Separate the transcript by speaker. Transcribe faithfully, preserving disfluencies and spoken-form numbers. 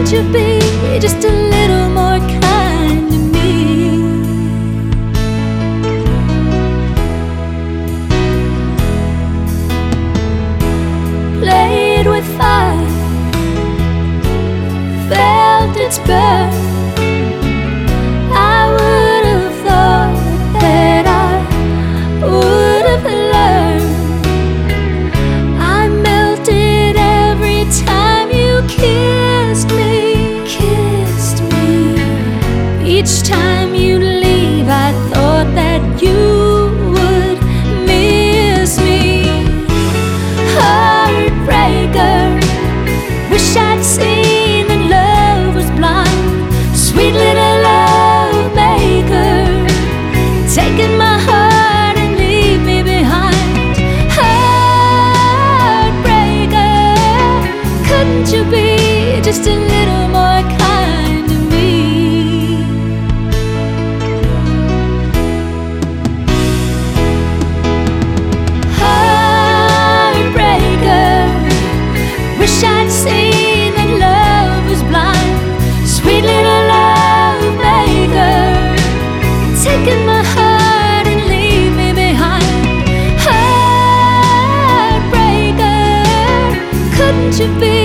Speaker 1: Couldn't you be just a little more kind to me? Played with fire, felt its burn. I would have thought that I would have learned. I melted every time you kissed me, kissed me. Each time you'd leave, I thought that you would miss me. Heartbreaker, wish I'd seen that love was blind. Sweet little love maker, taking my heart and leave me behind. Heartbreaker, couldn't you be just a little more kind to me? Heartbreaker, wish I'd seen that love was blind. Sweet little love maker, taking my heart and leave me behind. Heartbreaker, couldn't you be